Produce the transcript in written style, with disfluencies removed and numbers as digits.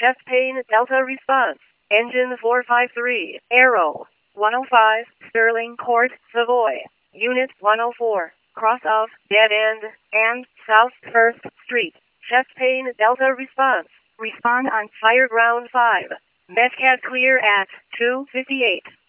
Chest pain, Delta response. Engine 453, Arrow. 105, Sterling Court, Savoy. Unit 104, cross of, dead end, and, South 1st Street. Chest pain, Delta response. Respond on Fire Ground 5. Medcat clear at 2:58.